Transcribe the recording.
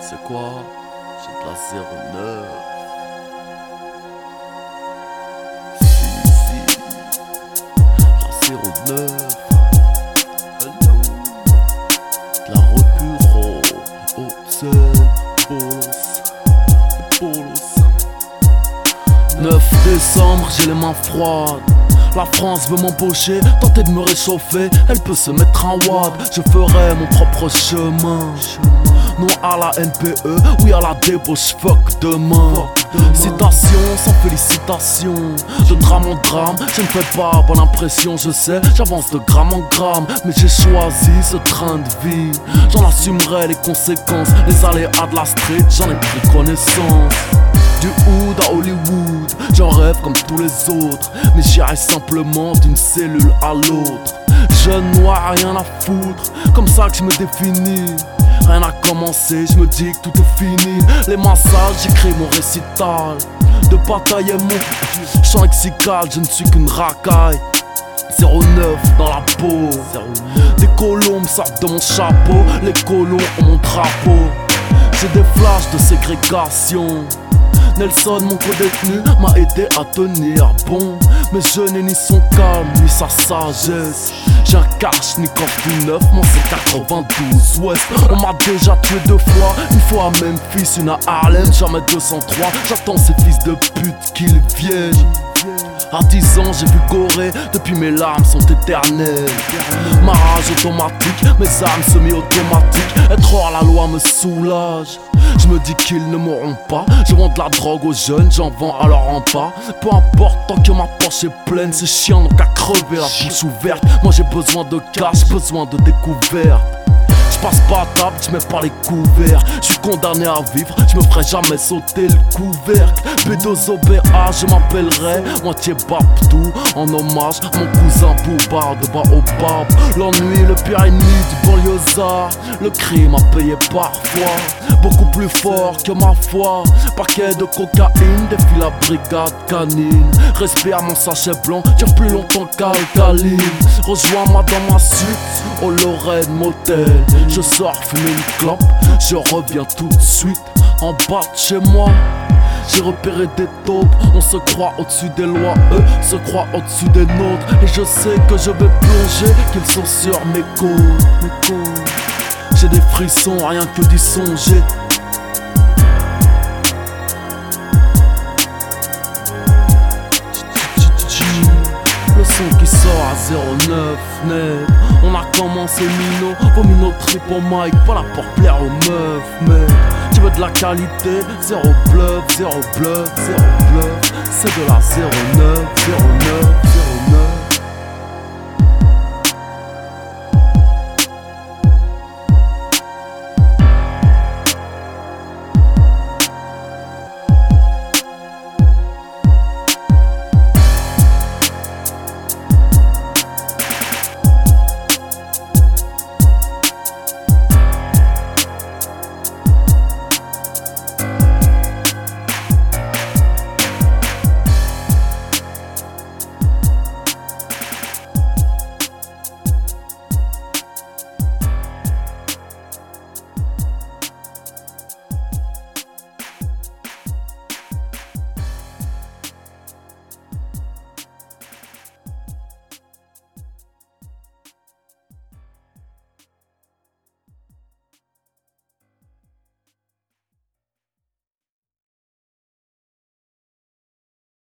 C'est quoi? C'est de la 09. Si, la 09. Hello. De la Repuro. Haute-Seine. Bolos. 9 décembre, j'ai les mains froides. La France veut m'embaucher, tenter de me réchauffer. Elle peut se mettre en wad, je ferai mon propre chemin. Non à la NPE, oui à la débauche, fuck demain. Citation sans félicitation, de drame en drame, je ne fais pas bonne impression, je sais, j'avance de gramme en gramme. Mais j'ai choisi ce train de vie, j'en assumerai les conséquences. Les aléas de la street, j'en ai pris connaissance. Du hood à Hollywood, j'en rêve comme tous les autres, mais j'irai simplement d'une cellule à l'autre. Jeune noir, rien à foutre, comme ça que je me définis. Rien à commencer, je me dis que tout est fini. Les massages, j'écris mon récital de bataille et mon chant lexical, je ne suis qu'une racaille. 09 dans la peau, des colombes sortent de mon chapeau. Les colons ont mon drapeau. J'ai des flashs de ségrégation. Nelson, mon co-détenu, m'a aidé à tenir bon. Mais je n'ai ni son calme, ni sa sagesse. J'ai un Kalachnikov tout neuf, mon C92 Ouest. On m'a déjà tué 2 fois, une fois à Memphis, une à Harlem, jamais 203. J'attends ces fils de pute qu'ils viennent. À 10 ans j'ai vu Gorée, depuis mes larmes sont éternelles. Ma rage automatique, mes armes semi-automatiques. Être hors la loi me soulage. Je me dis qu'ils ne mourront pas. Je vends de la drogue aux jeunes, j'en vends à leur en bas. Peu importe, tant que ma poche est pleine. Ces chiens n'ont qu'à crever la bouche ouverte. Moi j'ai besoin de cash, besoin de découverte. Je passe pas à table, je mets pas les couverts. Je suis condamné à vivre, je me ferai jamais sauter le couvercle. B2OBA, je m'appellerai moitié Babdou, en hommage à mon cousin Boubard de Baobab. L'ennui, le pire ennemi du banlieusard. Le crime a payé parfois, beaucoup plus fort que ma foi. Paquet de cocaïne, défile la brigade canine. Respire mon sachet blanc, dure plus longtemps qu'alcaline. Rejoins-moi dans ma suite, au Lorraine Motel. Je sors fumer une clope, je reviens tout de suite. En bas de chez moi, j'ai repéré des taupes. On se croit au-dessus des lois, eux se croient au-dessus des nôtres. Et je sais que je vais plonger, qu'ils sont sur mes côtes. J'ai des frissons, rien que d'y songer. Le son qui sort à 09 net. On a commencé Mino, vos minoteries pour Mike, pas là pour plaire aux meufs, mais tu veux de la qualité, zéro bluff, c'est de la 09.